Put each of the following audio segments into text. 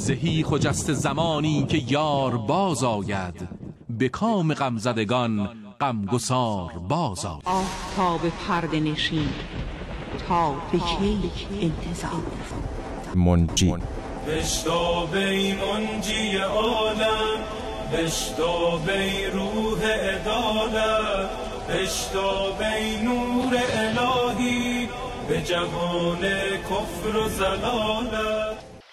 زهی خجست زمانی که یار باز آید، به کام غمزدگان غمگسار باز آید. آفتاب پرده نشین تا به کی انتظار؟ منجی بشتابی منجی عالم، بشتابی روح عدالت، بشتابی نور الهی به جهان کفر و ضلالت.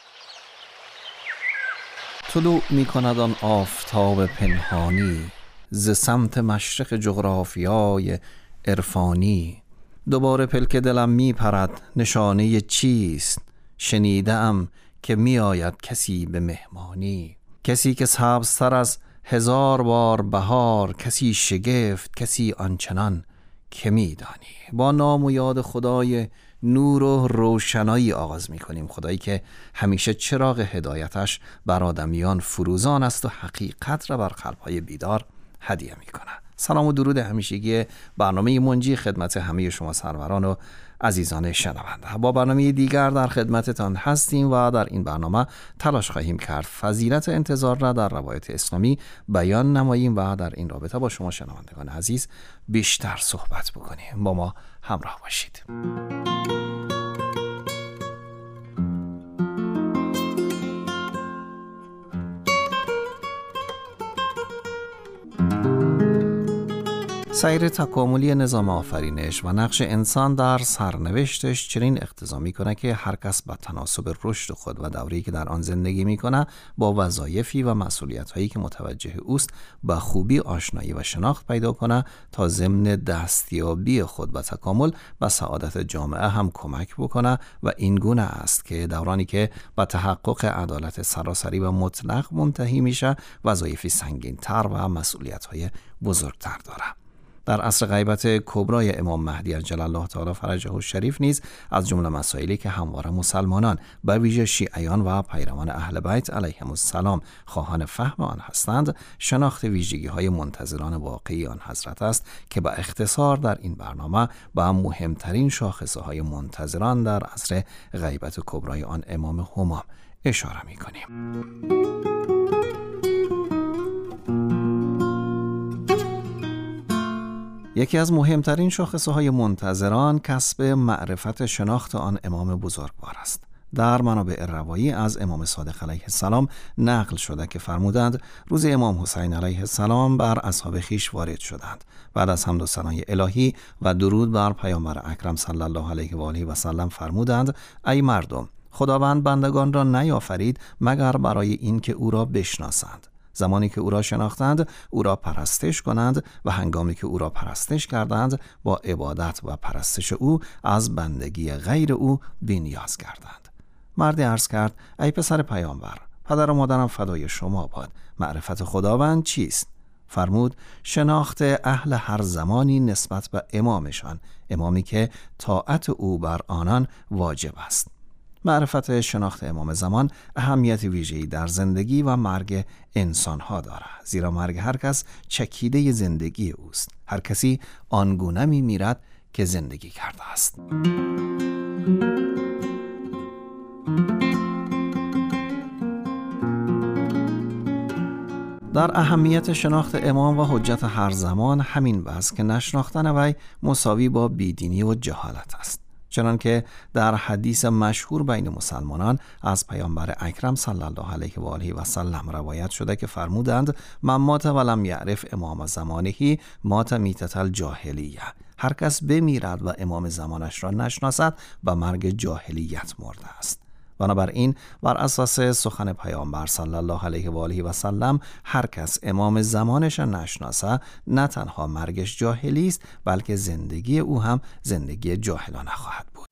طلوع می کند آن آفتاب پنهانی ز سمت مشرق جغرافیای عرفانی. دوباره پلک دلم می پرد نشانه چیست؟ شنیدم که می آید کسی به مهمانی، کسی که سبزتر از 1000 بار بهار، کسی شگفت، کسی آنچنان که می دانی. با نام و یاد خدای نور و روشنایی آغاز می کنیم، خدایی که همیشه چراغ هدایتش بر آدمیان فروزان است و حقیقت را بر قلب‌های بیدار هدیه می کند. سلام و درود همیشگی برنامه منجی خدمت همه شما سروران و عزیزان شنونده. با برنامه دیگر در خدمتتان هستیم و در این برنامه تلاش خواهیم کرد فضیلت انتظار را در روایت اسلامی بیان نماییم و در این رابطه با شما شنوندگان عزیز بیشتر صحبت بکنیم. با ما همراه باشید. سیر تکاملی نظام آفرینش و نقش انسان در سرنوشتش چنین اقتضا می‌کند که هر کس با تناسب رشد خود و دوره‌ای که در آن زندگی می‌کند با وظایفی و مسئولیت‌هایی که متوجه اوست با خوبی آشنایی و شناخت پیدا کند تا ضمن دستیابی خود و تکامل و سعادت جامعه هم کمک بکنه. و این گونه است که دورانی که با تحقق عدالت سراسری و مطلق منتهی میشه وظایفی سنگین‌تر و مسئولیت‌های بزرگتر داره. در عصر غیبت کبرای امام مهدی عجل الله تعالی فرجه الشریف نیز از جمله مسائلی که همواره مسلمانان به ویژه شیعیان و پیروان اهل بیت علیهم السلام خواهان فهم آن هستند، شناخت ویژگی‌های منتظران واقعی آن حضرت است که با اختصار در این برنامه با مهمترین شاخصه‌های منتظران در عصر غیبت کبرای آن امام همام اشاره می‌کنیم. یکی از مهمترین شاخصه‌های منتظران کسب معرفت شناخت آن امام بزرگوار است. در منابع روایی از امام صادق علیه السلام نقل شده که فرمودند روز امام حسین علیه السلام بر اصحاب خویش وارد شدند. بعد از حمد و ثنای الهی و درود بر پیامبر اکرم صلی الله علیه و آله و سلم فرمودند: ای مردم، خداوند بندگان را نیافرید مگر برای این که او را بشناسند. زمانی که او را شناختند او را پرستش کنند و هنگامی که او را پرستش کردند با عبادت و پرستش او از بندگی غیر او بی‌نیاز کردند. مردی عرض کرد: ای پسر پیامبر، پدر و مادرم فدای شما باد، معرفت خداوند چیست؟ فرمود: شناخت اهل هر زمانی نسبت به امامشان، امامی که طاعت او بر آنان واجب است. معرفت شناخت امام زمان اهمیت ویژه‌ای در زندگی و مرگ انسان‌ها دارد، زیرا مرگ هر کس چکیده زندگی اوست. هر کسی آنگونه می‌میرد که زندگی کرده است. در اهمیت شناخت امام و حجت هر زمان همین بس که نشناختن وی مساوی با بیدینی و جهالت است. چنانکه در حدیث مشهور بین مسلمانان از پیامبر اکرم صلی الله علیه و آله و سلم روایت شده که فرمودند: من مات ولم یعرف امام زمانه مات میتة الجاهلیه. هر کس بمیرد و امام زمانش را نشناسد به مرگ جاهلیت مرده است. بنابراین بر اساس سخن پیامبر صلی الله علیه و آله و سلم هر کس امام زمانش نشناسه نه تنها مرگش جاهلی است بلکه زندگی او هم زندگی جاهلانه خواهد بود.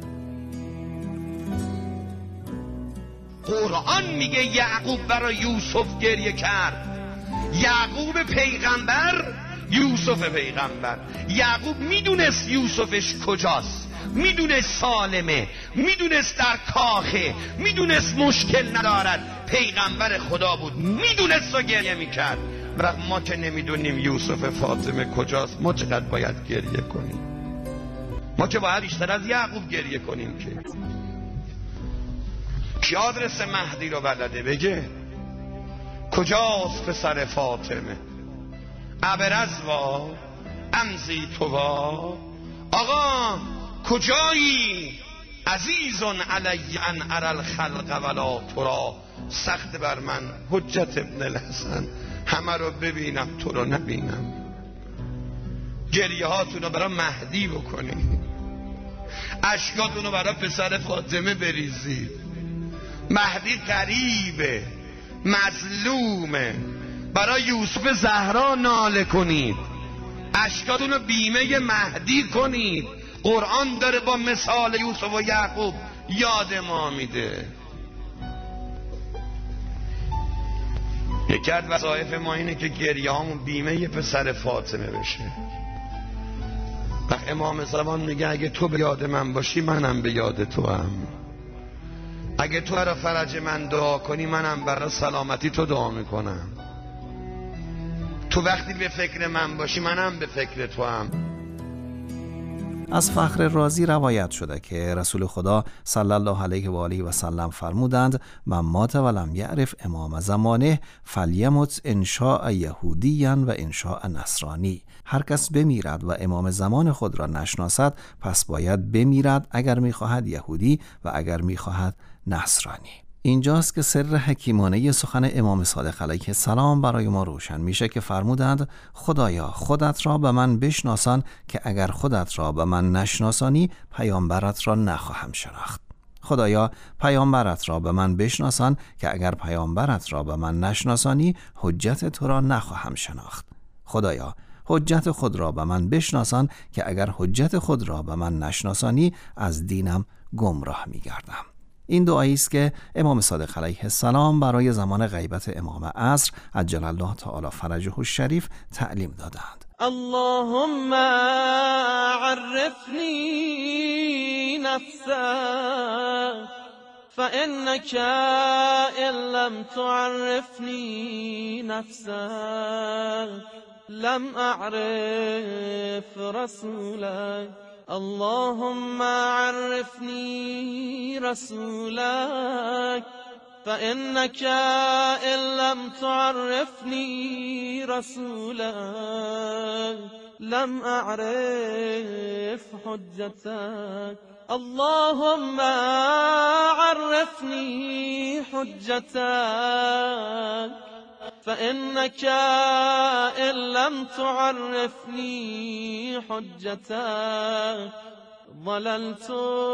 قرآن میگه یعقوب برای یوسف گریه کرد. یعقوب پیغمبر، یوسف پیغمبر. یعقوب میدونست یوسفش کجاست، میدونست سالمه، میدونست در کاخه، میدونست مشکل ندارد، پیغمبر خدا بود، میدونست و گریه میکرد. ما که نمیدونیم یوسف فاطمه کجاست، ما چقدر باید گریه کنیم؟ ما که باید بیشتر از یعقوب گریه کنیم. کی آدرس مهدی رو بلده بگه؟ کجاست پسر فاطمه؟ ابرزوا امزی توا. آقا کجایی؟ عزیزون علی ان اری الخلق ولا ترا. سخت بر من حجت ابن الحسن همه رو ببینم تو رو نبینم. گریه هاتون رو برای مهدی بکنید، اشکاتون رو برای پسر فاطمه بریزید. مهدی غریبه، مظلومه. برای یوسف زهرا ناله کنید، اشکاتون رو بیمه مهدی کنید. قرآن داره با مثال یوسف و یعقوب یاد ما میده. یکی از وظایف ما اینه که گریه هامون بیمه پسر فاطمه بشه. و امام زمان میگه اگه تو به یاد من باشی منم به یاد تو هم. اگه تو برای فرج من دعا کنی منم برای سلامتی تو دعا میکنم. تو وقتی به فکر من باشی منم به فکر تو هم. از فخر رازی روایت شده که رسول خدا صلی الله علیه و آله و سلم فرمودند من مات ولم یعرف امام زمانه فلیمت ان شاء یهودیا و ان شاء نصرانی. هر کس بمیرد و امام زمان خود را نشناسد پس باید بمیرد، اگر میخواهد یهودی و اگر میخواهد نصرانی. اینجاست که سر حکیمانه سخن امام صادق علیه السلام برای ما روشن میشه که فرمودند خدایا خودت را به من بشناسان که اگر خودت را به من نشناسانی پیامبرت را نخواهم شناخت. خدایا پیامبرت را به من بشناسان که اگر پیامبرت را به من نشناسانی حجت تو را نخواهم شناخت. خدایا حجت خود را به من بشناسان که اگر حجت خود را به من نشناسانی از دینم گمراه میگردم. این دعایی است که امام صادق علیه السلام برای زمان غیبت امام عصر عجل الله تعالی فرجه الشریف تعلیم دادند. اللهم عرفنی نفسك فإنك إن لم تعرفني نفسك لم أعرف رسولك. اللهم عرفني رسولك فإنك إن لم تعرفني رسولك لم أعرف حجتك. اللهم عرفني حجتك فإنك إن لم تعرفني حجتك ضللت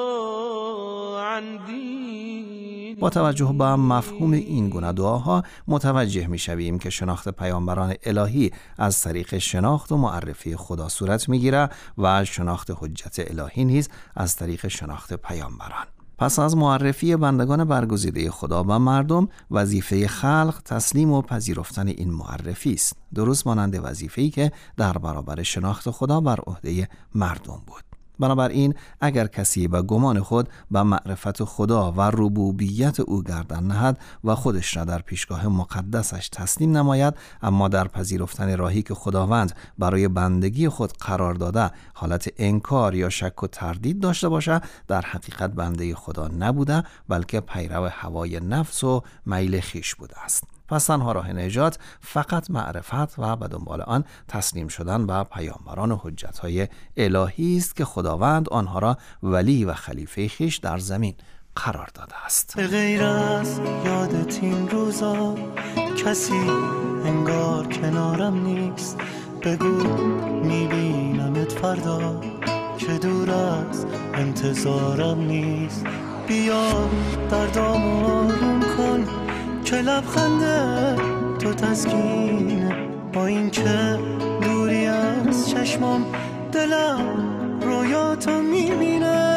عن دين. با توجه به مفهوم این گونه دعاها متوجه می شویم که شناخت پیامبران الهی از طریق شناخت و معرفی خدا صورت می گیره و شناخت حجت الهی نیز از طریق شناخت پیامبران. پس از معرفی بندگان برگزیده خدا و مردم، وظیفه خلق تسلیم و پذیرفتن این معرفی است، درست مانند وظیفه‌ای که در برابر شناخت خدا بر عهده مردم بود. بنابراین اگر کسی به گمان خود به معرفت خدا و ربوبیت او گردن نهد و خودش را در پیشگاه مقدسش تسلیم نماید، اما در پذیرفتن راهی که خداوند برای بندگی خود قرار داده حالت انکار یا شک و تردید داشته باشه، در حقیقت بنده خدا نبوده بلکه پیرو هوای نفس و میل خویش بوده است. پس تنها راه نجات فقط معرفت و به دنبال آن تسلیم شدن به پیامبران و حجت‌های الهی است که خداوند آنها را ولی و خلیفه خویش در زمین قرار داده است. غیر از یادت این روزا کسی انگار کنارم نیست، بگو میبینمت فردا که دور از انتظارم نیست. بیا دردامو آروم کن که لبخنده تو تسکینه، با این که دوری از چشمام دلم رویاتو میبینه.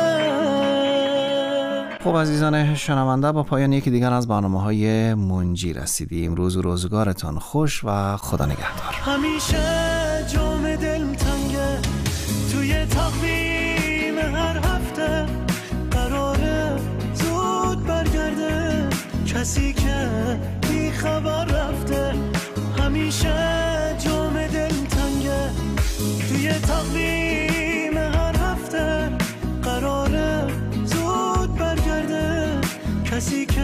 خب عزیزان شنونده، با پایان یکی دیگر از برنامه‌های منجی رسیدیم. روز و روزگارتان خوش و خدا نگهدار. همیشه جام دلم تنگه، توی تقویم هر هفته قراره زود برگرده کسی که بی خبر رفته. همیشه جام دلم تنگه، توی تقویم هر هفته قراره زود برگرده کسی که